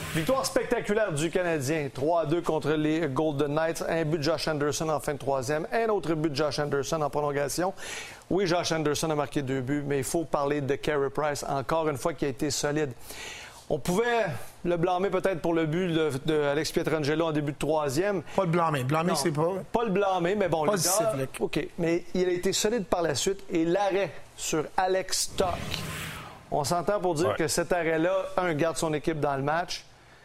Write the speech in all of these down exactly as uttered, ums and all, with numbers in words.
Victoire spectaculaire du Canadien. trois à deux contre les Golden Knights. Un but de Josh Anderson en fin de troisième. Un autre but de Josh Anderson en prolongation. Oui, Josh Anderson a marqué deux buts, mais il faut parler de Carey Price, encore une fois, qui a été solide. On pouvait le blâmer peut-être pour le but de, de Alex Pietrangelo en début de troisième. Pas le blâmer. Blâmer, Non, c'est pas... Pas le blâmer, mais bon, pas le gars... OK, mais il a été solide par la suite. Et l'arrêt sur Alex Stock, on s'entend pour dire ouais. que cet arrêt-là, un, garde son équipe dans le match.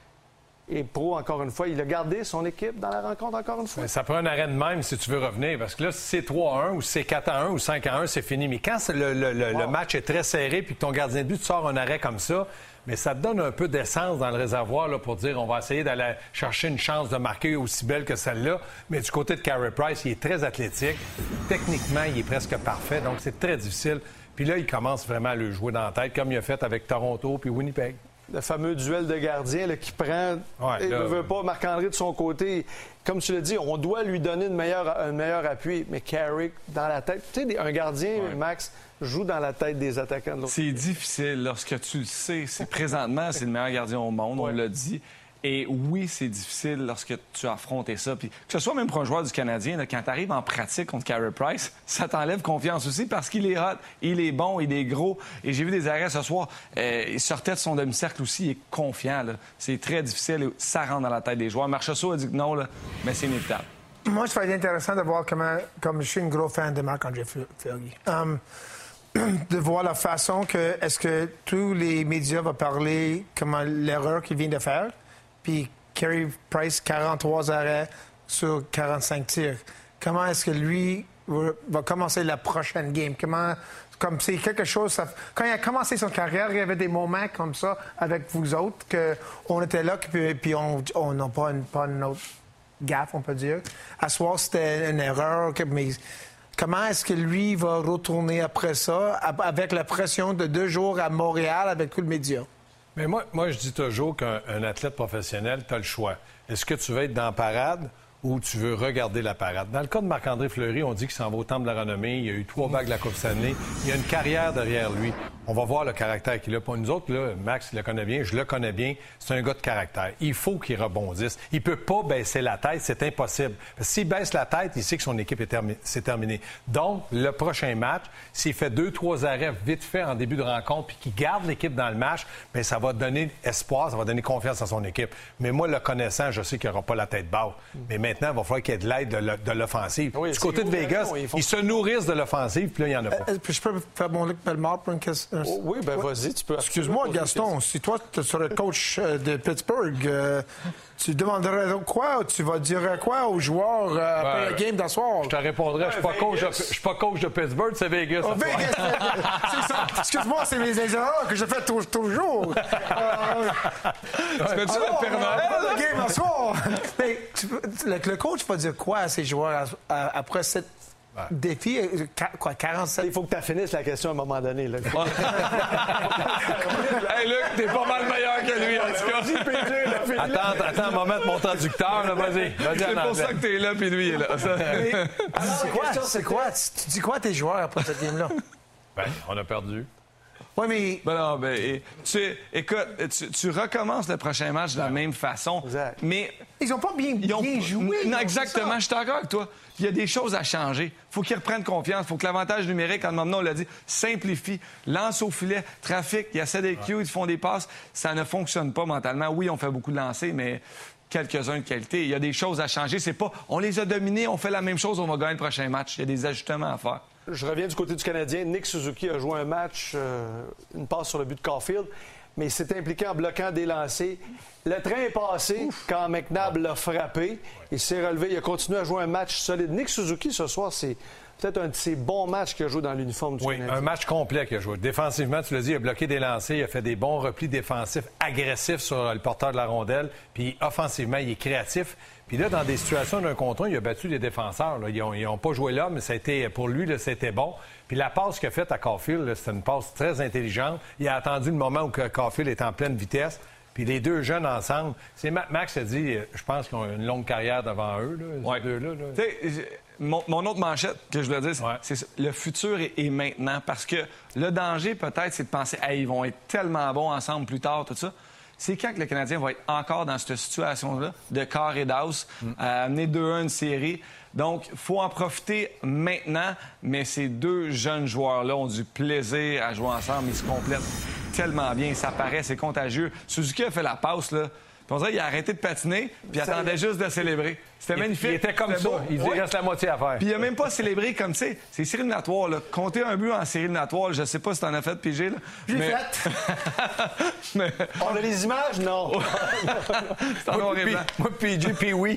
Et Pro, encore une fois, il a gardé son équipe dans la rencontre, encore une fois. Mais ça prend un arrêt de même si tu veux revenir. Parce que là, si c'est trois à un ou si c'est quatre à un ou cinq à un, c'est fini. Mais quand le, le, le, wow. le match est très serré puis que ton gardien de but te sort un arrêt comme ça, mais ça te donne un peu d'essence dans le réservoir là, pour dire on va essayer d'aller chercher une chance de marquer aussi belle que celle-là. Mais du côté de Carey Price, il est très athlétique. Techniquement, il est presque parfait. Donc, c'est très difficile. Puis là, il commence vraiment à le jouer dans la tête, comme il a fait avec Toronto puis Winnipeg. Le fameux duel de gardiens là, qui prend... Ouais, il ne là... veut pas Marc-André de son côté. Comme tu l'as dit, on doit lui donner une meilleure, un meilleur appui. Mais Carey, dans la tête... Tu sais, un gardien, ouais. Max, joue dans la tête des attaquants de l'autre. C'est difficile lorsque tu le sais. C'est présentement, c'est le meilleur gardien au monde, ouais. on l'a dit. Et oui, c'est difficile lorsque tu as affronté ça. Puis que ce soit même pour un joueur du Canadien, là, quand tu arrives en pratique contre Carey Price, ça t'enlève confiance aussi parce qu'il est hot, il est bon, il est gros. Et j'ai vu des arrêts ce soir. Euh, il sortait de son demi-cercle aussi, il est confiant. Là. C'est très difficile et ça rentre dans la tête des joueurs. Marchessault a dit que non, là, mais c'est inévitable. Moi, ça va être intéressant de voir comment, comme je suis un gros fan de Marc-André Fleury, um, de voir la façon que, est-ce que tous les médias vont parler comment l'erreur qu'il vient de faire. Puis Carey Price, quarante-trois arrêts sur quarante-cinq tirs. Comment est-ce que lui va commencer la prochaine game? Comment, comme c'est quelque chose... Ça, quand il a commencé son carrière, il y avait des moments comme ça avec vous autres, qu'on était là, puis, puis on n'a pas, pas une autre gaffe, on peut dire. À ce soir, c'était une erreur, mais... Comment est-ce que lui va retourner après ça, avec la pression de deux jours à Montréal avec tout le média? Mais moi, moi, je dis toujours qu'un athlète professionnel, tu as le choix. Est-ce que tu veux être dans la parade ou tu veux regarder la parade? Dans le cas de Marc-André Fleury, on dit qu'il s'en va au Temple de la Renommée. Il a eu trois bagues de la Coupe Stanley. Il a une carrière derrière lui. On va voir le caractère qu'il a. Pour nous autres, là, Max il le connaît bien, je le connais bien. C'est un gars de caractère. Il faut qu'il rebondisse. Il peut pas baisser la tête. C'est impossible. Parce que s'il baisse la tête, il sait que son équipe est termi- c'est terminé. Donc, le prochain match, s'il fait deux, trois arrêts vite fait en début de rencontre puis qu'il garde l'équipe dans le match, bien, ça va donner espoir, ça va donner confiance à son équipe. Mais moi, le connaissant, je sais qu'il n'aura pas la tête basse. Mais maintenant, il va falloir qu'il y ait de l'aide de l'offensive. Oui, du côté de Vegas, non, ils, font... ils se nourrissent de l'offensive, puis là, il n'y en a pas. Euh, je peux faire mon Luc Bellemare pour une question? Oh, oui, bien, ouais. Vas-y, tu peux... Excuse-moi, Gaston, si toi, tu serais coach de Pittsburgh, euh, tu demanderais quoi? Tu vas dire quoi aux joueurs euh, après ben, la game d'asseoir? Je te répondrais, je ne suis pas coach de Pittsburgh, c'est Vegas. Oh, Vegas, c'est ça. Excuse-moi, c'est mes erreurs que je fais toujours. Euh, tu fais ça le Père Noël? La game d'asseoir. Mais tu, le, le coach va dire quoi à ses joueurs à, à, après cette... Ouais. Défi, quoi, quarante-sept... Il faut que tu finisses la question à un moment donné. Là. Hey, Luc, t'es pas mal meilleur que lui, en tout cas. Attends, attends un moment de mon traducteur, là, vas-y. Vas-y c'est pour ça que t'es là, puis lui est là. C'est quoi, c'est quoi? Tu dis quoi à tes joueurs après cette game-là? Ben, on a perdu. Oui, mais... Ben non, ben, et, tu, écoute, tu, tu recommences le prochain match de la même façon. Exact. Mais... Ils n'ont pas bien, ils ont, bien joué. Non, exactement, je suis d'accord avec toi. Il y a des choses à changer. Il faut qu'ils reprennent confiance. Il faut que l'avantage numérique, en moment, on l'a dit, simplifie. Lance au filet, trafic, il y a C D Q, ils font des passes. Ça ne fonctionne pas mentalement. Oui, on fait beaucoup de lancers, mais quelques-uns de qualité. Il y a des choses à changer. C'est pas, on les a dominés, on fait la même chose, on va gagner le prochain match. Il y a des ajustements à faire. Je reviens du côté du Canadien. Nick Suzuki a joué un match, euh, une passe sur le but de Caulfield, mais il s'est impliqué en bloquant des lancers. Le train est passé Ouf. Quand McNabb l'a frappé. Il s'est relevé. Il a continué à jouer un match solide. Nick Suzuki, ce soir, c'est peut-être un de ses bons matchs qu'il a joué dans l'uniforme du oui, Canadien. Oui, un match complet qu'il a joué. Défensivement, tu l'as dit, il a bloqué des lancers, il a fait des bons replis défensifs, agressifs sur le porteur de la rondelle. Puis offensivement, il est créatif. Puis là, dans des situations d'un contre un, il a battu les défenseurs. Là. Ils n'ont pas joué là, mais ça a été, pour lui, là, c'était bon. Puis la passe qu'il a faite à Caulfield, c'était une passe très intelligente. Il a attendu le moment où Caulfield est en pleine vitesse. Puis les deux jeunes ensemble, c'est Max a dit, je pense qu'ils ont une longue carrière devant eux, là, ouais. ces deux-là. Là. Tu sais, mon, mon autre manchette que je voulais dire, c'est, ouais. c'est le futur est, est maintenant. Parce que le danger, peut-être, c'est de penser, hey, ils vont être tellement bons ensemble plus tard, tout ça. C'est quand que le Canadien va être encore dans cette situation-là de quart et d'as, mm. à amener deux un une série. Donc, il faut en profiter maintenant, mais ces deux jeunes joueurs-là ont du plaisir à jouer ensemble. Ils se complètent tellement bien, ça paraît, c'est contagieux. Suzuki a fait la passe, là. Puis on dirait qu'il a arrêté de patiner, puis il attendait juste de célébrer. C'était magnifique. Il était comme ça. Beau. Il disait, ouais. reste la moitié à faire. Puis il a même pas célébré comme, tu sais, c'est série éliminatoire, là. Compter un but en série éliminatoire, je sais pas si t'en as fait, P G, là. J'ai mais... fait. mais... On a les images? Non. c'est en noir et blanc. Moi, P G, puis oui.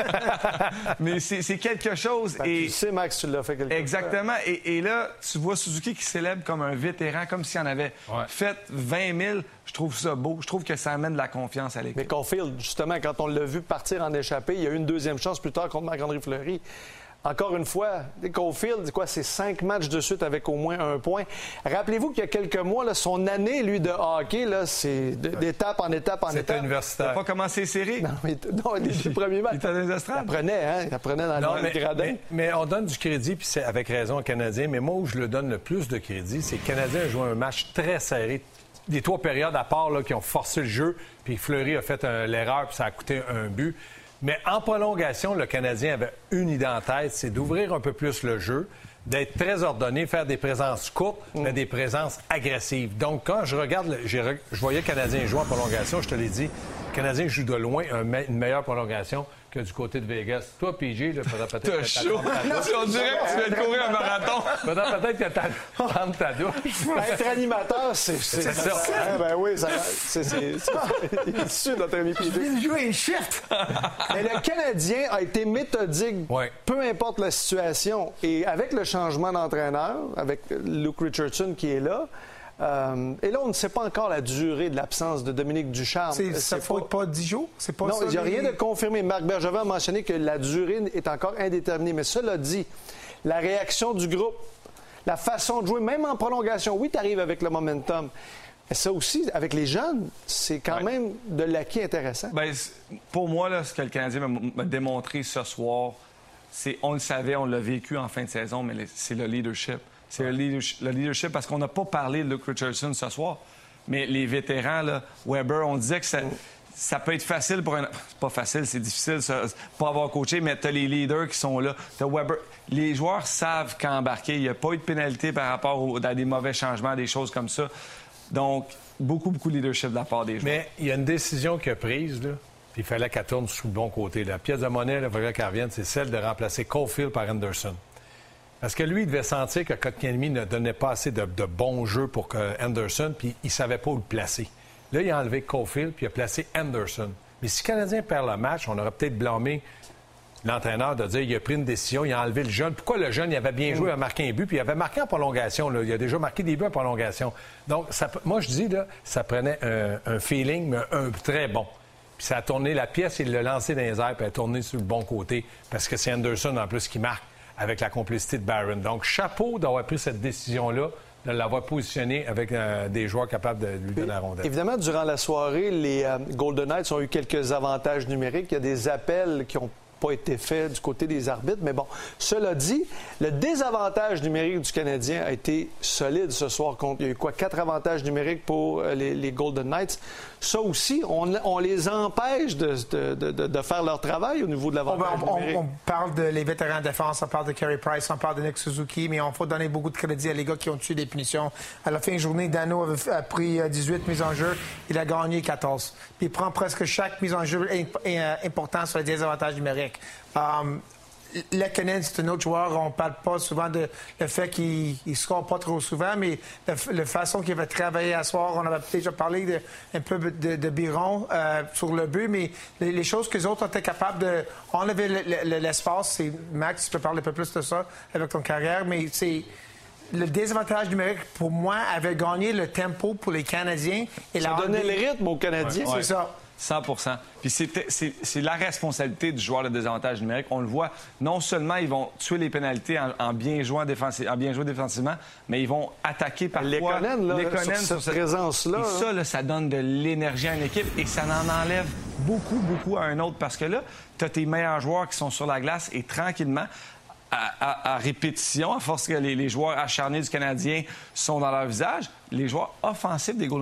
mais c'est quelque chose. Ben, et... Tu sais, Max, tu l'as fait quelque chose. Exactement. Et, et là, tu vois Suzuki qui célèbre comme un vétéran, comme s'il en avait ouais. fait vingt mille. Je trouve ça beau. Je trouve que ça amène de la confiance à l'équipe. Mais Caulfield, justement, quand on l'a vu partir en échappée, il y a eu une deuxième chance plus tard contre Marc-André Fleury. Encore une fois, Caulfield, quoi, c'est cinq matchs de suite avec au moins un point. Rappelez-vous qu'il y a quelques mois, là, son année, lui, de hockey, là, c'est d'étape en étape en étape. C'était universitaire. Il n'a pas commencé les séries. Non, mais non, les deux premiers matchs. Il était dans les estrades. Il apprenait, hein? Il apprenait dans non, le mais, gradin. Mais, mais on donne du crédit, puis c'est avec raison aux Canadiens. Mais moi, où je le donne le plus de crédit, c'est que le Canadien a joué un match très serré. Des trois périodes à part là, qui ont forcé le jeu, puis Fleury a fait l'erreur, puis ça a coûté un but. Mais en prolongation, le Canadien avait une idée en tête, c'est d'ouvrir un peu plus le jeu, d'être très ordonné, faire des présences courtes, mm. mais des présences agressives. Donc, quand je regarde, le, je voyais le Canadien jouer en prolongation, je te l'ai dit, le Canadien joue de loin un me une meilleure prolongation que du côté de Vegas. Toi, P G, là, faudra peut-être... T'as chaud! On dirait que tu viens de courir un marathon! Faudra peut-être que tu prendre ta douche. Être animateur, c'est ça. ça. Ah, ben oui, c'est sûr, notre ami P G. Je viens de jouer une shift! Mais le Canadien a été méthodique, ouais. peu importe la situation. Et avec le changement d'entraîneur, avec Luke Richardson qui est là, Euh, et là, on ne sait pas encore la durée de l'absence de Dominique Ducharme. Ça ne faut pas... pas dix jours? Pas non, il n'y a les... rien de confirmé. Marc Bergevin a mentionné que la durée est encore indéterminée. Mais cela dit, la réaction du groupe, la façon de jouer, même en prolongation, oui, tu arrives avec le momentum. Mais ça aussi, avec les jeunes, c'est quand ouais. même de l'acquis intéressant. Bien, pour moi, là, ce que le Canadien m'a démontré ce soir, c'est on le savait, on l'a vécu en fin de saison, mais c'est le leadership. C'est le leadership, le leadership parce qu'on n'a pas parlé de Luke Richardson ce soir. Mais les vétérans, là, Weber, on disait que ça, ça peut être facile pour un... C'est pas facile, c'est difficile, ça, pas avoir coaché, mais tu as les leaders qui sont là. Tu as Weber. Les joueurs savent quand embarquer. Il n'y a pas eu de pénalité par rapport au, à des mauvais changements, des choses comme ça. Donc, beaucoup, beaucoup de leadership de la part des joueurs. Mais il y a une décision qu'il a prise, là. Il fallait qu'elle tourne sous le bon côté. La pièce de monnaie, il fallait qu'elle revienne, c'est celle de remplacer Caulfield par Anderson. Parce que lui, il devait sentir que Kotkaniemi ne donnait pas assez de, de bons jeux pour que Anderson, puis il ne savait pas où le placer. Là, il a enlevé Caulfield, puis il a placé Anderson. Mais si le Canadien perd le match, on aurait peut-être blâmé l'entraîneur de dire qu'il a pris une décision, il a enlevé le jeune. Pourquoi le jeune, il avait bien joué, il a marqué un but, puis il avait marqué en prolongation. Là. Il a déjà marqué des buts en prolongation. Donc, ça, moi, je dis, là, ça prenait un, un feeling, mais un très bon. Puis ça a tourné la pièce, il l'a lancé dans les airs, puis elle a tourné sur le bon côté, parce que c'est Anderson, en plus, qui marque, avec la complicité de Barron. Donc, chapeau d'avoir pris cette décision-là, de l'avoir positionné avec euh, des joueurs capables de lui donner la rondelle. Évidemment, durant la soirée, les euh, Golden Knights ont eu quelques avantages numériques. Il y a des appels qui ont pas été faits du côté des arbitres. Mais bon, cela dit, le désavantage numérique du Canadien a été solide ce soir. Contre, il y a eu quoi? Quatre avantages numériques pour les, les Golden Knights. Ça aussi, on, on les empêche de, de, de, de faire leur travail au niveau de l'avantage on, numérique. On, on parle de les vétérans de défense, on parle de Carey Price, on parle de Nick Suzuki, mais on faut donner beaucoup de crédit à les gars qui ont tué des punitions. À la fin de journée, Dano avait a pris dix-huit mises en jeu, il a gagné quatorze. Puis il prend presque chaque mise en jeu importante sur les désavantages numériques. Um, Le Canadien, c'est un autre joueur. On ne parle pas souvent de le fait qu'il ne score pas trop souvent, mais la, la façon qu'il va travailler à soir, on avait déjà parlé de, un peu de, de Biron euh, sur le but, mais les, les choses que les autres ont été capables d'enlever l'espace, c'est Max, tu peux parler un peu plus de ça avec ton carrière, mais c'est le désavantage numérique, pour moi, avait gagné le tempo pour les Canadiens. Et ça donnait le rythme aux Canadiens. Ouais, ouais. C'est ça. cent pour cent. Puis c'est la responsabilité du joueur de désavantage numérique. On le voit, non seulement ils vont tuer les pénalités en, en, bien, jouant défensi en bien jouant défensivement, mais ils vont attaquer parfois les Conan, les sur cette, cette présence-là. Et ça, là, ça donne de l'énergie à une équipe et ça en enlève beaucoup, beaucoup à un autre parce que là, tu as tes meilleurs joueurs qui sont sur la glace et tranquillement, À, à, à répétition, à force que les, les joueurs acharnés du Canadien sont dans leur visage, les joueurs offensifs des Golden Knights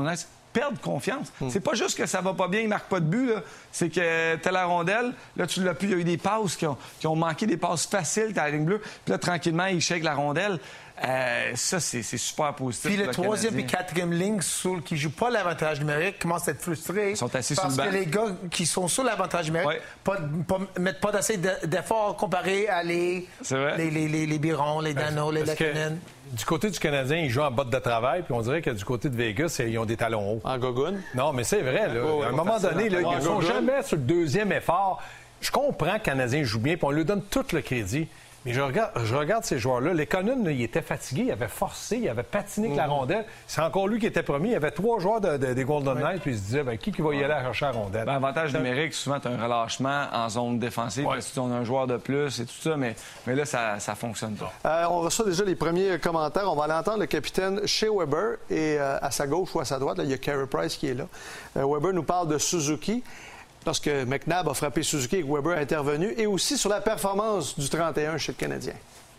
perdre confiance. Mm. C'est pas juste que ça va pas bien, il marque pas de but, là. C'est que t'as la rondelle, là, tu l'as plus, il y a eu des passes qui ont, qui ont manqué, des passes faciles, t'as la ligne bleue, puis là, tranquillement, il shake la rondelle. Euh, ça, c'est, c'est super positif. Puis le troisième et quatrième ligne sur, qui ne jouent pas l'avantage numérique commencent à être frustrés. Ils sont assis parce sur le banc. que les gars qui sont sur l'avantage numérique ouais. pas, pas, mettent pas d'assez d'efforts comparé à les, les, les, les, les Birons, les Dano, les Lekanen. Du côté du Canadien, ils jouent en botte de travail, puis on dirait que du côté de Vegas, ils ont des talons hauts. En gogoune? Non, mais c'est vrai. Là. Oh, à un moment donné, là, ils ne sont jamais sur le deuxième effort. Je comprends que le Canadien joue bien, puis on lui donne tout le crédit. Mais je regarde, je regarde ces joueurs-là. Les Conan, il était fatigué, il avait forcé, il avait patiné avec mm-hmm. la rondelle. C'est encore lui qui était premier. Il y avait trois joueurs de, de, des Golden Knights, oui. puis il se disait, ben, qui, qui va y aller à chercher la rondelle? Ben, avantage numérique, souvent, tu as un relâchement en zone défensive, ouais. parce que tu as un joueur de plus et tout ça, mais, mais là, ça ne fonctionne pas. Euh, on reçoit déjà les premiers commentaires. On va aller entendre le capitaine Shea Weber, et euh, à sa gauche ou à sa droite, là, il y a Carey Price qui est là. Euh, Weber nous parle de Suzuki. Lorsque McNabb a frappé Suzuki et que Weber a intervenu, et aussi sur la performance du trente et un chez le Canadien.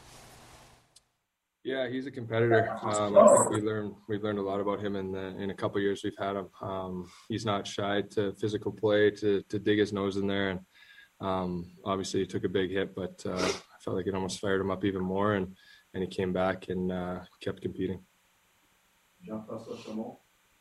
Yeah, he's a competitor. Um, I think we learned we've learned a lot about him in the, in a couple of years we've had him. Um, he's not shy to physical play, to to dig his nose in there, and um, obviously he took a big hit, but uh, I felt like it almost fired him up even more, and and he came back and uh, kept competing. Jean-François Chaumont.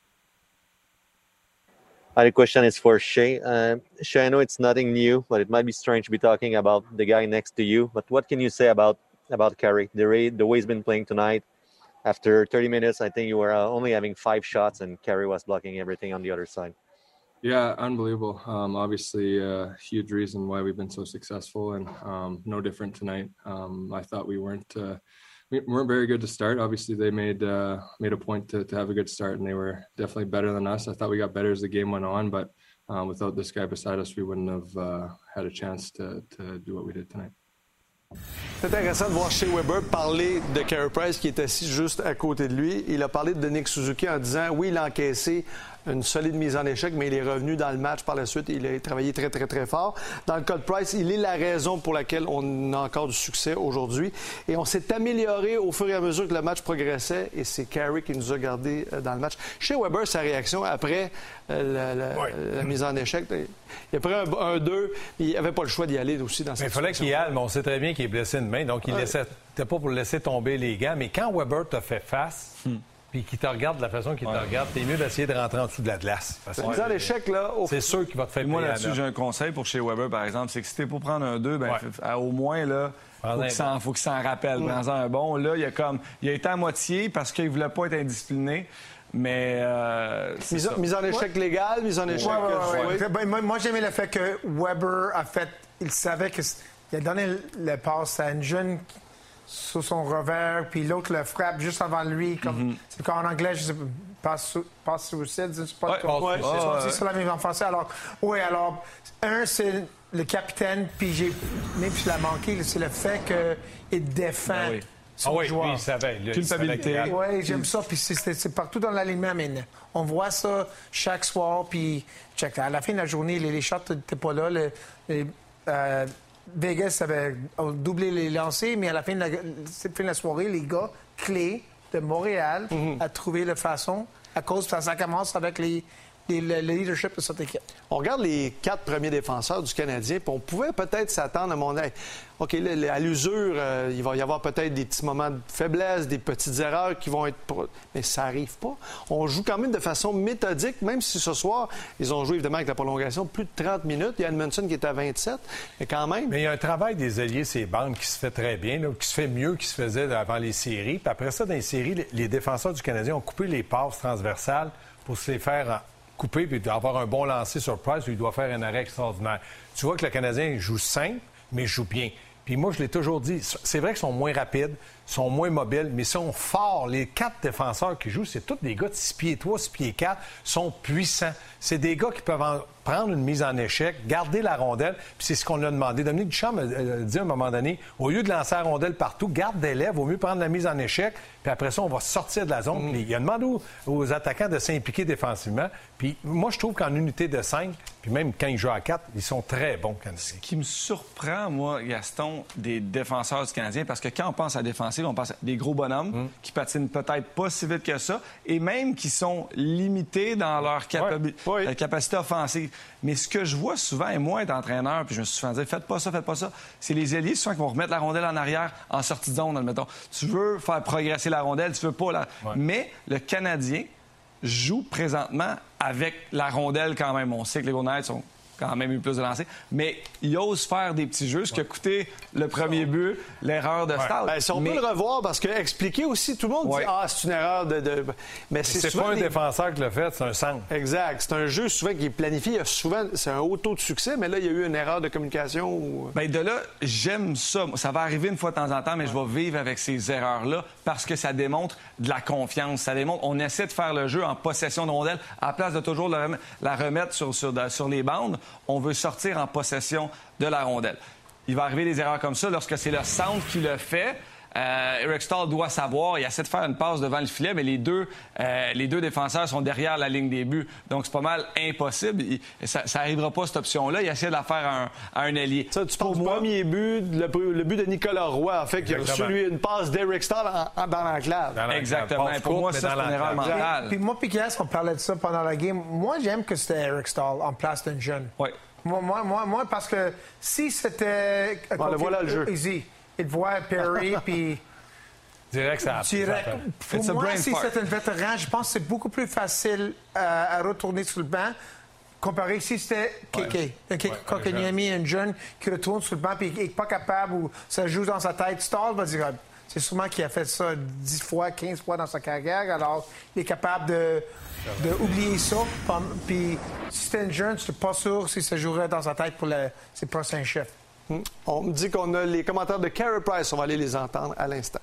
Uh, the question is for Shea. Uh, Shea, I know it's nothing new, but it might be strange to be talking about the guy next to you. But what can you say about about Carey, the way, the way he's been playing tonight? After thirty minutes, I think you were uh, only having five shots, and Carey was blocking everything on the other side. Yeah, unbelievable. Um, obviously, a uh, huge reason why we've been so successful, and um, no different tonight. Um, I thought we weren't uh, we weren't very good to start. Obviously, they made uh, made a point to, to have a good start, and they were definitely better than us. I thought we got better as the game went on, but um, without this guy beside us, we wouldn't have uh, had a chance to to do what we did tonight. C'est intéressant de voir Shea Weber parler de Carey Price qui est assis juste à côté de lui. Il a parlé de Nick Suzuki en disant oui, il a encaissé une solide mise en échec, mais il est revenu dans le match par la suite. Il a travaillé très, très, très fort. Dans le cas de Price, il est la raison pour laquelle on a encore du succès aujourd'hui. Et on s'est amélioré au fur et à mesure que le match progressait, et c'est Carey qui nous a gardés dans le match. Shea Weber, sa réaction après la, la, oui. la mise en échec, il a pris un deux, mais il n'avait pas le choix d'y aller aussi dans cette mais il fallait qu'il y aille, mais on sait très bien qu'il est blessé une main, donc il ouais. laissait, c'était pas pour laisser tomber les gants. Mais quand Weber t'a fait face, hmm. puis qu'il te regarde de la façon qu'il ouais. te regarde, t'es mieux d'essayer de rentrer en dessous de la glace. C'est mise en échec, là. Au... C'est sûr qu'il va te faire moi, là-dessus, j'ai un conseil pour Shea Weber, par exemple, c'est que si t'es pour prendre un deux, ben, ouais. au moins, là, faut qu'il, s'en, faut qu'il s'en rappelle. Ouais. Prends-en un bon. Là, il a comme, il a été à moitié parce qu'il voulait pas être indiscipliné. Mais. Euh, mise, mise en échec ouais. légal, mise en échec. Ouais, ouais, ouais, ouais. Ben, moi, moi, j'aimais le fait que Weber a fait. Il savait qu'il a donné le passe à une jeune sur son revers, puis l'autre le frappe juste avant lui. Comme, mm-hmm. C'est qu'en anglais, je sais pas, passe suicide, je sais pas. Ouais, ouais, c'est oh, ouais. sur la même en français. Alors, oui, alors, un, c'est le capitaine, puis j'ai. Même si je l'ai manqué, c'est le fait qu'il défend. Ben oui. Ah oui, oui, il savait. Culpabilité. Oui, j'aime ça. Puis c'est, c'est, c'est partout dans l'alignement maintenant. On voit ça chaque soir. Puis check, à la fin de la journée, les, les shots n'étaient pas là. Le, les, euh, Vegas avait doublé les lancers, mais à la fin de la, fin de la soirée, les gars clés de Montréal mm-hmm. ont trouvé la façon, à cause que ça commence avec les, les, le leadership de cette équipe. On regarde les quatre premiers défenseurs du Canadien, puis on pouvait peut-être s'attendre à mon avis. OK, là, à l'usure, euh, il va y avoir peut-être des petits moments de faiblesse, des petites erreurs qui vont être... Pro... Mais ça n'arrive pas. On joue quand même de façon méthodique, même si ce soir, ils ont joué évidemment avec la prolongation plus de trente minutes. Il y a Edmondson qui est à vingt-sept, mais quand même... Mais il y a un travail des alliés, ces bandes, qui se fait très bien, là, qui se fait mieux qu'il se faisait avant les séries. Puis après ça, dans les séries, les défenseurs du Canadien ont coupé les passes transversales pour se les faire... couper puis avoir un bon lancer sur Price où il doit faire un arrêt extraordinaire. Tu vois que le Canadien joue simple, mais joue bien. Puis moi, je l'ai toujours dit, c'est vrai qu'ils sont moins rapides, sont moins mobiles, mais ils sont forts. Les quatre défenseurs qui jouent, c'est tous des gars de six pieds trois, six pieds quatre, sont puissants. C'est des gars qui peuvent en prendre une mise en échec, garder la rondelle, puis c'est ce qu'on a demandé. Dominique Duchamp a dit à un moment donné, au lieu de lancer la rondelle partout, garde des lèvres, vaut mieux prendre la mise en échec, puis après ça, on va sortir de la zone. Mm. Il a demandé aux, aux attaquants de s'impliquer défensivement. Puis moi, je trouve qu'en unité de cinq, Puis même quand ils jouent à quatre, ils sont très bons, Canadiens. Ce qui me surprend, moi, Gaston, des défenseurs du Canadien, parce que quand on pense à défensive, on pense à des gros bonhommes mm. qui patinent peut-être pas si vite que ça et même qui sont limités dans leur capabi- ouais. Oui. capacité offensive. Mais ce que je vois souvent, et moi, être entraîneur, puis je me suis souvent dit, faites pas ça, faites pas ça, c'est les ailiers souvent qui vont remettre la rondelle en arrière en sortie de zone, admettons. Tu veux faire progresser la rondelle, tu veux pas la... Ouais. Mais le Canadien joue présentement avec la rondelle quand même. On sait que les Golden Knights ont quand même eu plus de lancers, mais ils osent faire des petits jeux, ce qui a coûté le premier but, l'erreur de Stahl. Ouais. Ben, si on mais... peut le revoir, parce que expliquer aussi, tout le monde ouais. dit « Ah, c'est une erreur de... de... » Mais c'est, c'est souvent pas un des... défenseur qui l'a fait, c'est un centre. Exact. C'est un jeu souvent qui est planifié. Souvent, c'est un haut taux de succès, mais là, il y a eu une erreur de communication. Ou... Bien, de là, j'aime ça. Ça va arriver une fois de temps en temps, mais ouais. je vais vivre avec ces erreurs-là parce que ça démontre de la confiance. Ça démontre... On essaie de faire le jeu en possession de rondelle à la place de toujours la remettre sur, sur, sur les bandes. On veut sortir en possession de la rondelle. Il va arriver des erreurs comme ça lorsque c'est le centre qui le fait. Euh, Eric Stahl doit savoir, il essaie de faire une passe devant le filet, mais les deux, euh, les deux défenseurs sont derrière la ligne des buts. Donc, c'est pas mal impossible. Il, ça n'arrivera pas, cette option-là. Il essaie de la faire à un, à un allié. Ça, tu penses moi... premier but, le, le but de Nicolas Roy, en fait, qui a reçu, lui, une passe d'Eric Stahl en, en, dans l'enclave. Dans Exactement. Pour, pour moi, ça, c'est une erreur mentale. Puis moi, puis Guess, on parlait de ça pendant la game. Moi, j'aime que c'était Eric Stahl en place d'un jeune. Oui. Moi, moi, moi, moi, parce que si c'était... Bon, le voilà le jeu. Easy. Il voit Perry, puis... Direct, ça a Direct. Pour It's moi, si c'est un vétéran, je pense que c'est beaucoup plus facile euh, à retourner sur le banc comparé si c'était Kéké. Ouais. Kotkaniemi, un jeune qui retourne sur le banc et qui n'est pas capable ou ça joue dans sa tête. Stahl va dire... C'est sûrement qu'il a fait ça dix fois, quinze fois dans sa carrière. Alors, il est capable de, de oublier ça. Puis, si c'était un jeune, je ne suis pas sûr si ça jouerait dans sa tête pour le, ses prochains chefs. Hum. On me dit qu'on a les commentaires de Carey Price. On va aller les entendre à l'instant.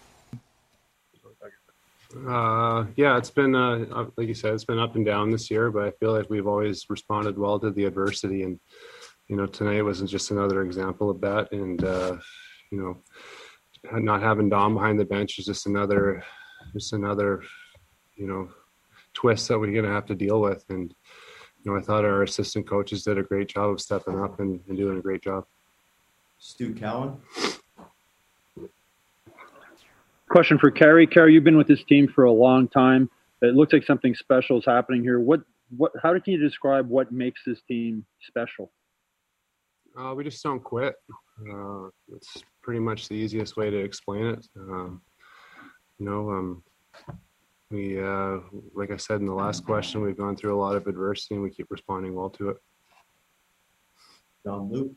Uh, yeah, it's been, uh, like you said, it's been up and down this year, but I feel like we've always responded well to the adversity. And, you know, tonight wasn't just another example of that. And, uh, you know, not having Dom behind the bench is just another, just another, you know, twist that we're going to have to deal with. And, you know, I thought our assistant coaches did a great job of stepping up and, and doing a great job. Stu Cowan. Question for Carey. Carey, you've been with this team for a long time. It looks like something special is happening here. What, what, how can you describe what makes this team special? Uh, we just don't quit. Uh, it's pretty much the easiest way to explain it. Um, you know, um, we, uh, like I said in the last question, we've gone through a lot of adversity and we keep responding well to it. John Luke.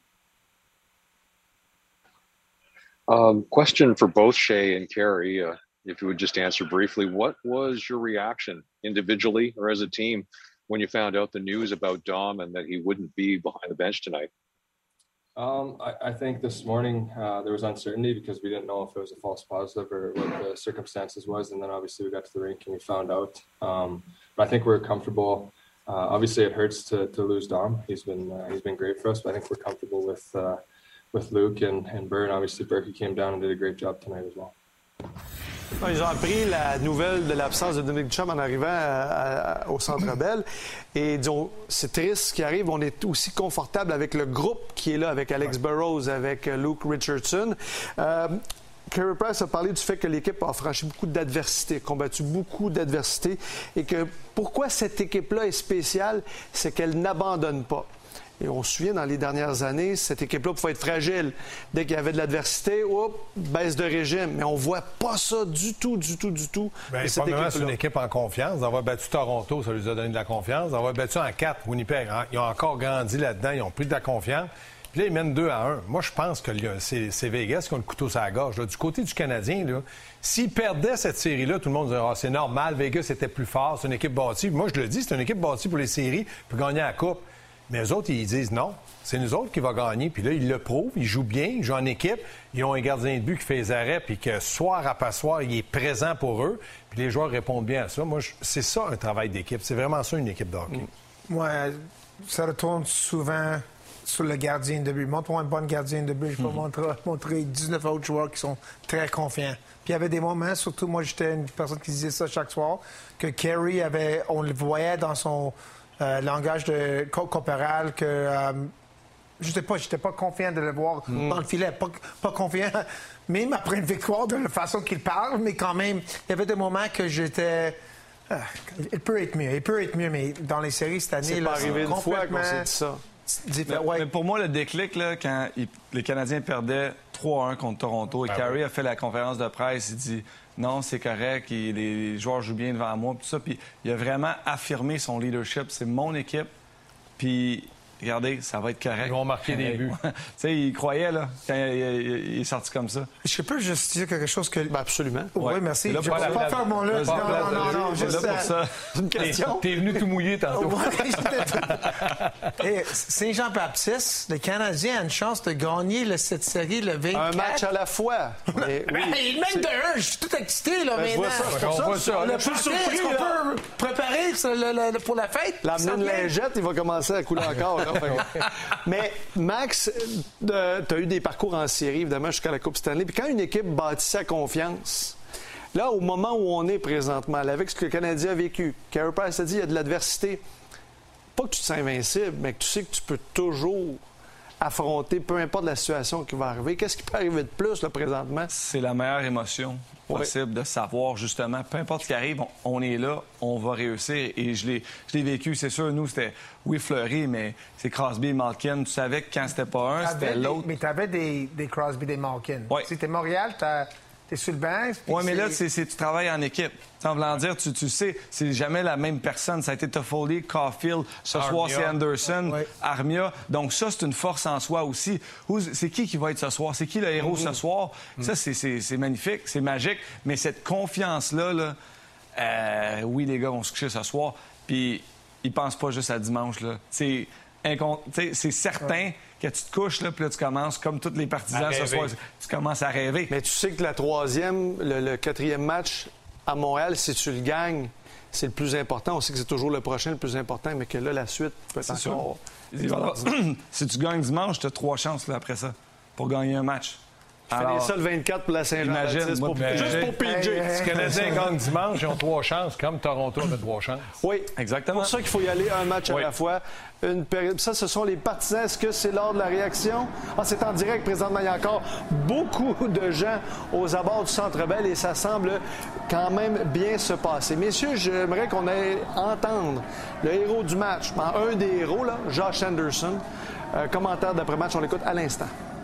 Um, question for both Shea and Carey. Uh, if you would just answer briefly, what was your reaction individually or as a team when you found out the news about Dom and that he wouldn't be behind the bench tonight? Um, I, I think this morning uh, there was uncertainty because we didn't know if it was a false positive or what the circumstances was. And then obviously we got to the rink and we found out. Um, but I think we're comfortable. Uh, obviously it hurts to, to lose Dom. He's been uh, he's been great for us, but I think we're comfortable with uh, with Luke and, and Burr. Obviously Berkey came down and did a great job tonight as well. Ils ont appris la nouvelle de l'absence de Dominique Ducharme en arrivant à, à, au Centre Bell. Et disons, c'est triste ce qui arrive. On est aussi confortable avec le groupe qui est là, avec Alex Burrows, avec Luke Richardson. Euh, Carey Price a parlé du fait que l'équipe a franchi beaucoup d'adversités, combattu beaucoup d'adversités, et que pourquoi cette équipe-là est spéciale, c'est qu'elle n'abandonne pas. Et on se souvient, dans les dernières années, cette équipe-là pouvait être fragile. Dès qu'il y avait de l'adversité, hop, baisse de régime. Mais on ne voit pas ça du tout, du tout, du tout. Bien, probablement, c'est une équipe en confiance. D'avoir battu Toronto, ça lui a donné de la confiance. D'avoir battu en quatre, Winnipeg, hein, ils ont encore grandi là-dedans. Ils ont pris de la confiance. Puis là, ils mènent deux à un. Moi, je pense que c'est, c'est Vegas qui ont le couteau sur la gorge. Là. Du côté du Canadien, là, s'ils perdaient cette série-là, tout le monde dirait ah, c'est normal, Vegas était plus fort, c'est une équipe bâtie. Moi, je le dis, c'est une équipe bâtie pour les séries, pour gagner la Coupe. Mais eux autres, ils disent non, c'est nous autres qui va gagner. Puis là, ils le prouvent, ils jouent bien, ils jouent en équipe. Ils ont un gardien de but qui fait les arrêts, puis que soir après soir, il est présent pour eux. Puis les joueurs répondent bien à ça. Moi, je, c'est ça un travail d'équipe. C'est vraiment ça une équipe de hockey. Moi, ça retourne souvent sur le gardien de but. Montre-moi un bon gardien de but. Je peux mm-hmm. montrer, montrer dix-neuf autres joueurs qui sont très confiants. Puis il y avait des moments, surtout moi, j'étais une personne qui disait ça chaque soir, que Carey avait, on le voyait dans son... euh, langage de co- corporel que euh, je sais pas, j'étais pas confiant de le voir mm. dans le filet, pas, pas confiant, même après une victoire de la façon qu'il parle, mais quand même, il y avait des moments que j'étais... Euh, il peut être mieux, il peut être mieux, mais dans les séries cette année... C'est là, pas arrivé une fois qu'on s'est dit ça. Mais, ouais. mais pour moi, le déclic, là, quand il, les Canadiens perdaient trois à un contre Toronto, et ah Carey oui. a fait la conférence de presse, il dit non, c'est correct, il, les joueurs jouent bien devant moi, tout ça. Puis il a vraiment affirmé son leadership. C'est mon équipe, puis regardez, ça va être correct. Ils vont marquer des buts. Tu sais, il croyait, là, quand il, il- il est sorti comme ça. Je peux juste dire quelque chose que... Ben absolument. Oui, Ouais. merci. Et là, Je ne pas vais la- pas faire mon là. Pas Non, la- non, non, non, C'est juste... là pour ça. C'est une question. T'es venu tout mouiller tantôt. Ouais, j'étais- Hey, Saint-Jean-Baptiste, le Canadien a une chance de gagner le- cette série le vingt-quatre. Un match à la fois. Mais oui. Hey, il mène de un, je suis tout excité là, Ben, je maintenant. vois ça, c'est pour On ça voit que ça. on Le a plus party, surpris. est-ce qu'on là. peut préparer ça, le- le- pour la fête? L'amener Ça une vient? lingette, il va commencer à couler encore. Là. Fait que- Mais Max, tu as eu des parcours en série, évidemment, jusqu'à la Coupe Stanley. Puis quand une équipe bâtit sa confiance, là, au moment où on est présentement, là, avec ce que le Canadien a vécu, Carey Price a dit, il y a de l'adversité. Pas que tu te sens invincible, mais que tu sais que tu peux toujours affronter, peu importe la situation qui va arriver. Qu'est-ce qui peut arriver de plus, là, présentement? C'est la meilleure émotion possible de savoir, justement, peu importe ce qui arrive, on, on est là, on va réussir. Et je l'ai, je l'ai vécu, c'est sûr, nous, c'était, oui, Fleury, mais c'est Crosby et Malkin. Tu savais que quand c'était pas un, T'avais c'était des- l'autre. Mais tu avais des, des Crosby, des Malkin. Ouais. Si t'es Montréal, t'as- t'es sur le banc. puis Oui, mais là, c'est- c'est, c'est, tu travailles en équipe. En voulant dire, tu, tu sais, c'est jamais la même personne. Ça a été Toffoli, Caulfield, ce soir, Armia. c'est Anderson, Ouais. Armia. Donc ça, c'est une force en soi aussi. Où- C'est qui qui va être ce soir? C'est qui le héros ce soir? Ça, c'est, c'est, c'est magnifique, c'est magique. Mais cette confiance-là, là, euh, oui, les gars vont se coucher ce soir. Puis ils pensent pas juste à dimanche. Là. C'est, incon- t'sais, c'est certain que tu te couches, là, puis là, tu commences, comme tous les partisans À ce rêver. soir, tu commences à rêver. Mais tu sais que la troisième, le, le quatrième match à Montréal, si tu le gagnes, c'est le plus important. On sait que c'est toujours le prochain le plus important, mais que là, la suite peut être C'est encore... Voilà. Si tu gagnes dimanche, tu as trois chances là, après ça pour gagner un match. Finis ça le vingt-quatre pour la Saint-Jean-Baptiste. Imagine, moi, pour- mais- Juste pour P J. Hey, hey, Si les Canadiens gagnent dimanche, ils ont trois chances, comme Toronto avait trois chances. Oui, Exactement. c'est pour ça qu'il faut y aller un match Oui. à la fois. Une période... Ça, ce sont les partisans. Est-ce que c'est lors de la réaction? Ah, c'est en direct présentement. Il y a encore beaucoup de gens aux abords du Centre Bell et ça semble quand même bien se passer. Messieurs, j'aimerais qu'on aille entendre le héros du match. Ben, un des héros, là, Josh Anderson. Euh, commentaire d'après-match, on l'écoute à l'instant.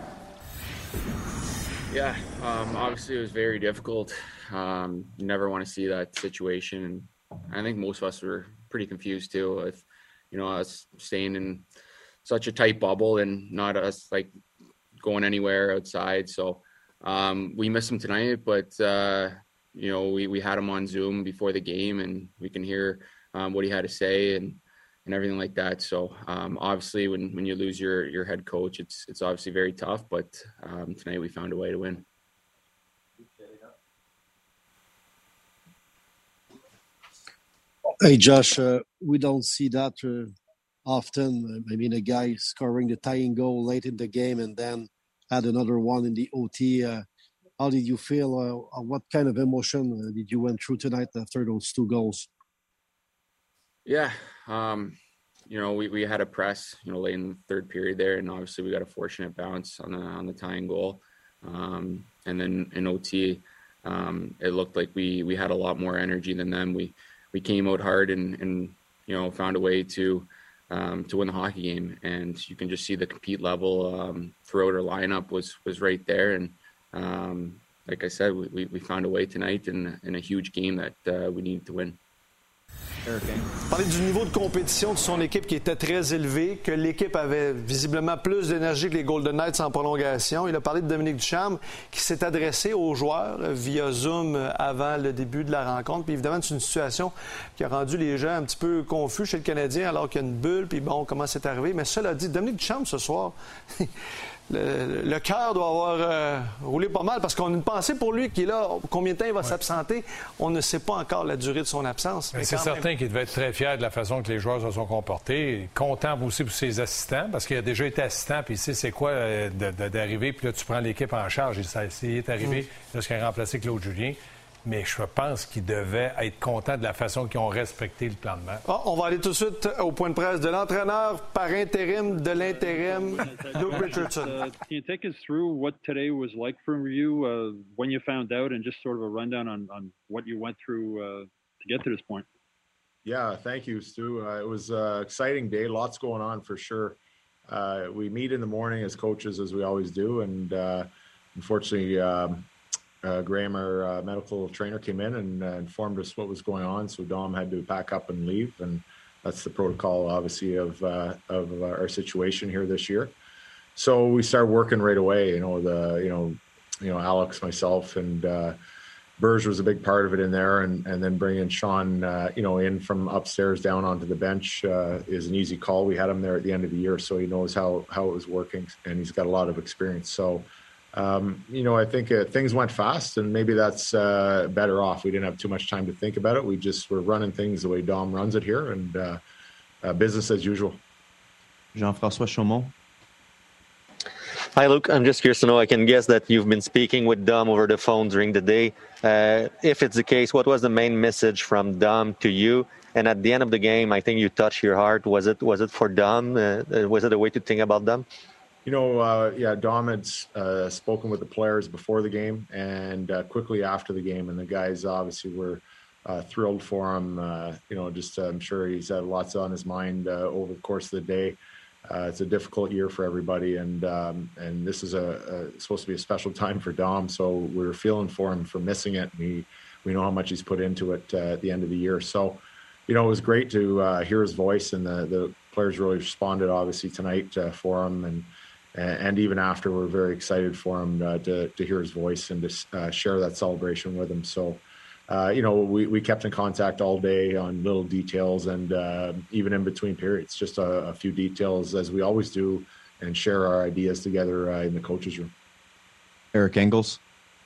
Yeah, um, obviously it was very difficult. Um, you never want to see that situation. And I think most of us were pretty confused too with, you know, us staying in such a tight bubble and not us like going anywhere outside. So um, we missed him tonight, but uh, you know, we, we had him on Zoom before the game and we can hear um, what he had to say and, and everything like that. So um, obviously when, when you lose your, your head coach, it's, it's obviously very tough, but um, tonight we found a way to win. Hey, Josh, uh, we don't see that uh, often. I mean, a guy scoring the tying goal late in the game and then had another one in the O T. Uh, how did you feel? Uh, what kind of emotion uh, did you went through tonight after those two goals? Yeah, um, you know, we, we had a press, you know, late in the third period there, and obviously we got a fortunate bounce on the on the tying goal. Um, and then in O T, um, it looked like we we had a lot more energy than them. We we came out hard and, and you know, found a way to um, to win the hockey game. And you can just see the compete level um, throughout our lineup was was right there. And um, like I said, we, we found a way tonight in, in a huge game that uh, we needed to win. Parler du niveau de compétition de son équipe qui était très élevé, que l'équipe avait visiblement plus d'énergie que les Golden Knights en prolongation. Il a parlé de Dominique Ducharme qui s'est adressé aux joueurs via Zoom avant le début de la rencontre. Puis évidemment, c'est une situation qui a rendu les gens un petit peu confus chez le Canadien alors qu'il y a une bulle, puis bon, comment c'est arrivé. Mais cela dit, Dominique Ducharme ce soir... Le, le cœur doit avoir euh, roulé pas mal parce qu'on a une pensée pour lui qui est là. Combien de temps il va ouais. s'absenter? On ne sait pas encore la durée de son absence. Mais c'est certain même... qu'il devait être très fier de la façon que les joueurs se sont comportés. Content aussi pour ses assistants parce qu'il a déjà été assistant puis il sait c'est quoi euh, de, de, d'arriver puis là tu prends l'équipe en charge. Et ça, ça y est arrivé mm. lorsqu'il a remplacé Claude Julien. mais je pense qu'ils devaient être contents de la façon qu'ils ont respecté le plan de match. Oh, on va aller tout de suite au point de presse de l'entraîneur par intérim de l'intérim, Luke Richardson. Uh, can you take us through what today was like for you uh, when you found out, and just sort of a rundown on, on what you went through uh, to get to this point? Yeah, thank you, Stu. Uh, it was an exciting day. Lots going on for sure. Uh, we meet in the morning as coaches, as we always do, and uh, unfortunately, um, uh, Graham, our uh, medical trainer, came in and uh, informed us what was going on. So Dom had to pack up and leave, and that's the protocol, obviously, of uh, of our situation here this year. So we started working right away. You know, the you know, you know, Alex, myself, and uh, Burge was a big part of it in there, and and then bringing Sean, uh, you know, in from upstairs down onto the bench uh, is an easy call. We had him there at the end of the year, so he knows how how it was working, and he's got a lot of experience. So. Um, you know, I think uh, things went fast, and maybe that's uh, better off. We didn't have too much time to think about it. We just were running things the way Dom runs it here, and uh, uh, business as usual. Jean-François Chaumont. Hi, Luke. I'm just curious to know, I can guess that you've been speaking with Dom over the phone during the day. Uh, if it's the case, what was the main message from Dom to you? And at the end of the game, I think you touched your heart. Was it was it for Dom? Uh, was it a way to think about Dom? You know, uh, yeah, Dom had uh, spoken with the players before the game and uh, quickly after the game, and the guys obviously were uh, thrilled for him. Uh, you know, just uh, I'm sure he's had lots on his mind uh, over the course of the day. Uh, it's a difficult year for everybody, and um, and this is a, a supposed to be a special time for Dom, so we're feeling for him for missing it. We we know how much he's put into it uh, at the end of the year. So, you know, it was great to uh, hear his voice, and the the players really responded obviously tonight uh, for him, and. And even after, we're very excited for him uh, to, to hear his voice and to uh, share that celebration with him. So, uh, you know, we, we kept in contact all day on little details and uh, even in between periods, just a, a few details as we always do, and share our ideas together uh, in the coaches' room. Eric Engels.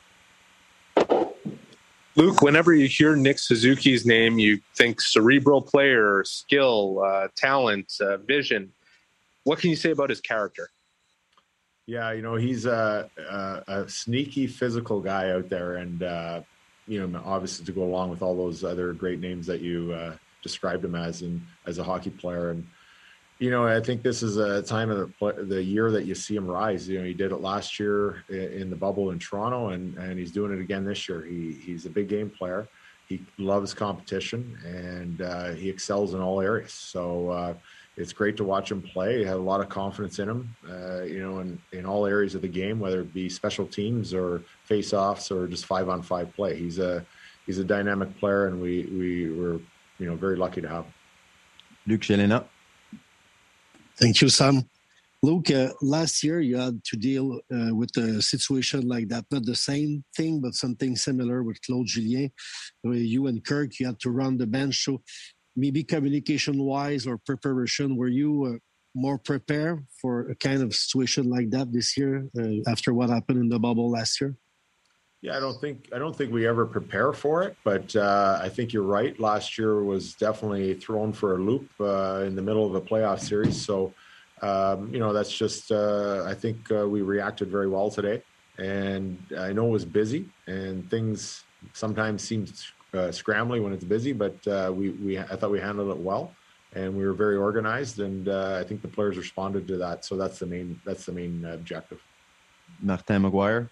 Luke, whenever you hear Nick Suzuki's name, you think cerebral player, skill, uh, talent, uh, vision. What can you say about his character? Yeah, you know, he's a, a, a sneaky physical guy out there, and, uh, you know, obviously to go along with all those other great names that you uh, described him as and as a hockey player. And, you know, I think this is a time of the, the year that you see him rise. You know, he did it last year in the bubble in Toronto, and, and he's doing it again this year. He He's a big game player. He loves competition, and uh, he excels in all areas. So, uh, it's great to watch him play. He had a lot of confidence in him, uh, you know, in, in all areas of the game, whether it be special teams or face-offs or just five-on-five play. He's a he's a dynamic player, and we we were you know very lucky to have him. Luc Gélina. Thank you, Sam. Luke, uh, last year you had to deal uh, with a situation like that. Not the same thing, but something similar with Claude Julien. Uh, you and Kirk, you had to run the bench. So maybe communication-wise or preparation, were you uh, more prepared for a kind of situation like that this year uh, after what happened in the bubble last year? Yeah, I don't think I don't think we ever prepare for it, but uh, I think you're right. Last year was definitely thrown for a loop uh, in the middle of a playoff series. So, um, you know, that's just uh, I think uh, we reacted very well today, and I know it was busy and things sometimes seem Uh, scrambly when it's busy, but uh, we, we I thought we handled it well, and we were very organized, and uh, I think the players responded to that. So that's the main that's the main objective. Martin McGuire.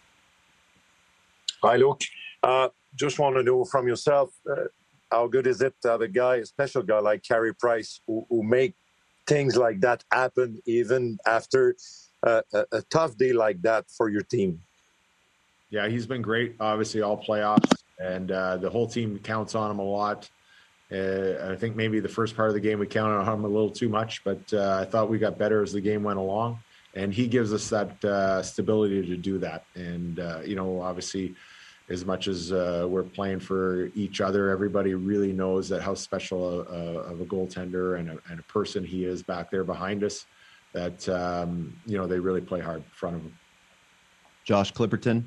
Hi, Luke. Uh, just want to know from yourself, uh, how good is it to have a guy, a special guy like Carey Price, who, who make things like that happen even after uh, a, a tough day like that for your team? Yeah, he's been great. Obviously, all playoffs. And uh, the whole team counts on him a lot. Uh, I think maybe the first part of the game we counted on him a little too much, but uh, I thought we got better as the game went along. And he gives us that uh, stability to do that. And, uh, you know, obviously, as much as uh, we're playing for each other, everybody really knows that how special a, a, of a goaltender and a, and a person he is back there behind us, that, um, you know, they really play hard in front of him. Josh Clipperton.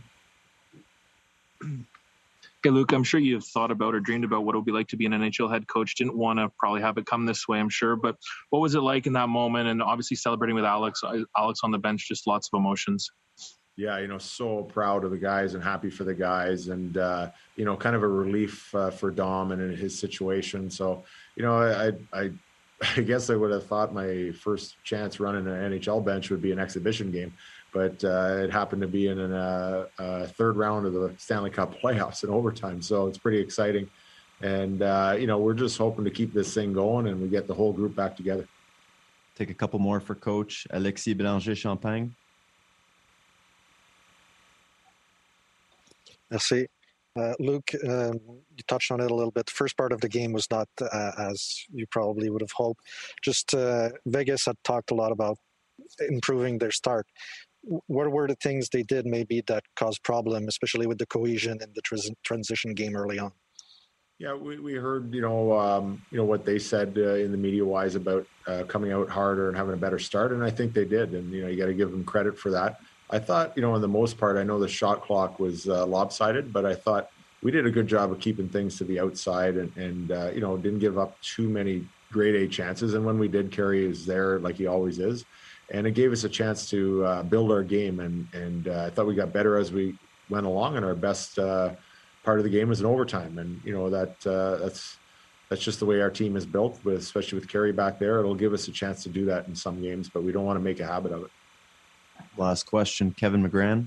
Okay, Luke, I'm sure you've thought about or dreamed about what it would be like to be an N H L head coach. Didn't want to probably have it come this way, I'm sure. But what was it like in that moment? And obviously celebrating with Alex, Alex on the bench, just lots of emotions. Yeah, you know, so proud of the guys and happy for the guys, and uh, you know, kind of a relief uh, for Dom and in his situation. So, you know, I, I, I guess I would have thought my first chance running an N H L bench would be an exhibition game, but uh, it happened to be in a uh, uh, third round of the Stanley Cup playoffs in overtime. So it's pretty exciting, and uh, you know, we're just hoping to keep this thing going and we get the whole group back together. Take a couple more for Coach Alexis Bélanger-Champagne. Merci. Uh, Luke, um, you touched on it a little bit. The first part of the game was not uh, as you probably would have hoped. Just uh, Vegas had talked a lot about improving their start. What were the things they did maybe that caused problem, especially with the cohesion in the trans- transition game early on? Yeah, we, we heard, you know, um, you know what they said uh, in the media-wise about uh, coming out harder and having a better start, and I think they did. And, you know, you got to give them credit for that. I thought, you know, in the most part, I know the shot clock was uh, lopsided, but I thought we did a good job of keeping things to the outside and, and uh, you know, didn't give up too many grade A chances. And when we did, Carey is there like he always is. And it gave us a chance to uh, build our game. And, and uh, I thought we got better as we went along, and our best uh, part of the game was in overtime. And, you know, that uh, that's that's just the way our team is built, with, especially with Carey back there. It'll give us a chance to do that in some games, but we don't want to make a habit of it. Last question, Kevin McGran.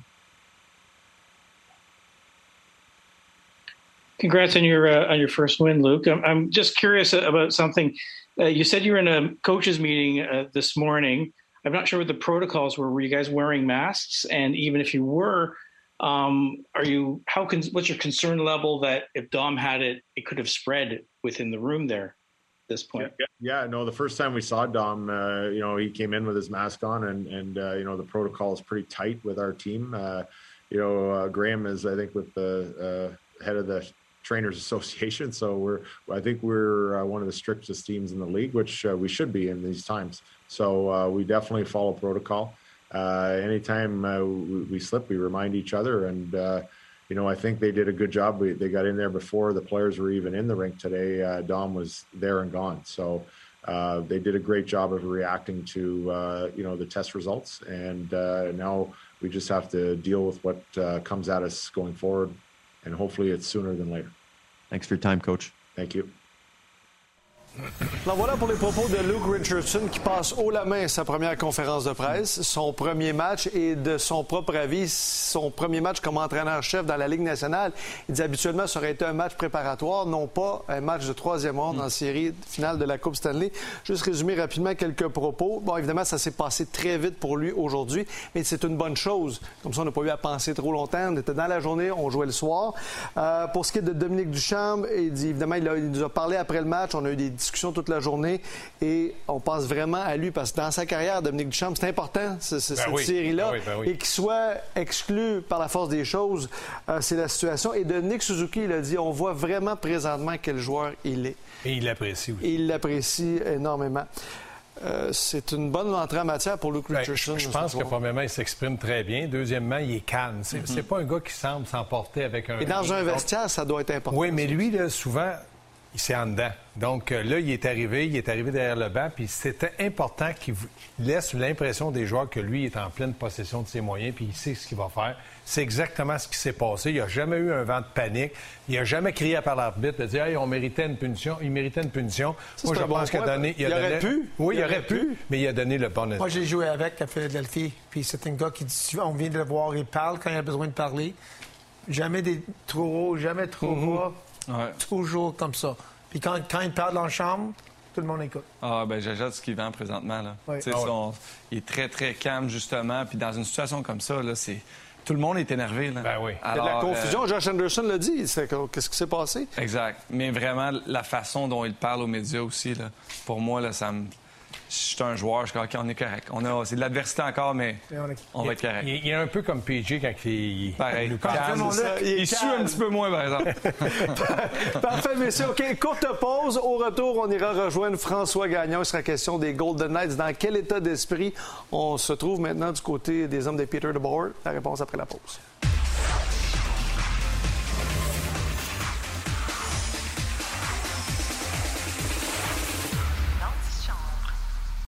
Congrats on your uh, on your first win, Luke. I'm, I'm just curious about something. Uh, you said you were in a coaches meeting uh, this morning. I'm not sure what the protocols were. Were you guys wearing masks? And even if you were, um, are you? How can? What's your concern level that if Dom had it, it could have spread within the room there? This point. Yeah, yeah, no, the first time we saw Dom, uh, you know, he came in with his mask on, and, and uh, you know, the protocol is pretty tight with our team. Uh, you know, uh, Graham is, I think, with the uh, head of the Trainers Association. So we're, I think we're uh, one of the strictest teams in the league, which uh, we should be in these times. So uh, we definitely follow protocol. Uh, anytime uh, we, we slip, we remind each other, and, uh, you know, I think they did a good job. We, they got in there before the players were even in the rink today. Uh, Dom was there and gone. So uh, they did a great job of reacting to, uh, you know, the test results. And uh, now we just have to deal with what uh, comes at us going forward. And hopefully it's sooner than later. Thanks for your time, Coach. Thank you. Alors voilà pour les propos de Luke Richardson qui passe haut la main sa première conférence de presse, son premier match, et de son propre avis, son premier match comme entraîneur-chef dans la Ligue nationale. Il dit habituellement ça aurait été un match préparatoire, non pas un match de troisième ronde en série finale de la Coupe Stanley. Juste résumer rapidement quelques propos. Bon, évidemment, ça s'est passé très vite pour lui aujourd'hui, mais c'est une bonne chose. Comme ça, on n'a pas eu à penser trop longtemps. On était dans la journée, on jouait le soir. Euh, pour ce qui est de Dominique Ducharme, il dit évidemment, il, a, il nous a parlé après le match. On a eu des discussion toute la journée et on pense vraiment à lui parce que dans sa carrière, Dominique Ducharme, c'est important, c'est, c'est, ben cette oui. série-là. Ben oui, ben oui. Et qu'il soit exclu par la force des choses, euh, c'est la situation. Et de Nick Suzuki, il a dit, on voit vraiment présentement quel joueur il est. Et il l'apprécie aussi. Et il l'apprécie énormément. Euh, c'est une bonne entrée en matière pour Luke Richardson. Ben, je, je pense que, premièrement, il s'exprime très bien. Deuxièmement, il est calme. C'est, mm-hmm. c'est pas un gars qui semble s'emporter avec un... Et dans un vestiaire, ça doit être important. Oui, mais lui, là, souvent... il s'est en dedans. Donc euh, là, il est arrivé, il est arrivé derrière le banc, puis c'était important qu'il laisse l'impression des joueurs que lui est en pleine possession de ses moyens, puis il sait ce qu'il va faire. C'est exactement ce qui s'est passé. Il n'y a jamais eu un vent de panique. Il n'a jamais crié par l'arbitre de dire hey, on méritait une punition. Il méritait une punition. Ça, Moi, je bon pense qu'il a donné. Il, il donné... aurait pu. Oui, il, il aurait, aurait pu, pu, mais il a donné le bon. Moi, j'ai joué avec à Philadelphie, puis c'est un gars qui dit on vient de le voir, il parle quand il a besoin de parler. Jamais des trop haut, jamais trop bas. Mm-hmm. Ouais. Toujours comme ça. Puis quand, quand il parle en chambre, tout le monde écoute. Ah, ben j'achète ce qu'il vend présentement. Là. Oui. Ah, son... ouais. Il est très, très calme, justement. Puis dans une situation comme ça, là, c'est... tout le monde est énervé. Là. Ben oui. Alors, il y a de la confusion. Euh... Josh Anderson l'a dit. C'est... Qu'est-ce qui s'est passé? Exact. Mais vraiment, la façon dont il parle aux médias aussi, là, pour moi, là, ça me... Je suis un joueur, je suis OK, on est correct. On a, c'est de l'adversité encore, mais on va être correct. Il, il est un peu comme P J quand il, Pareil. il nous calme. Il, il, il sue un petit peu moins, par exemple. Parfait, messieurs. OK, courte pause. Au retour, on ira rejoindre François Gagnon. Il sera question des Golden Knights. Dans quel état d'esprit on se trouve maintenant du côté des hommes de Peter DeBoer? La réponse après la pause.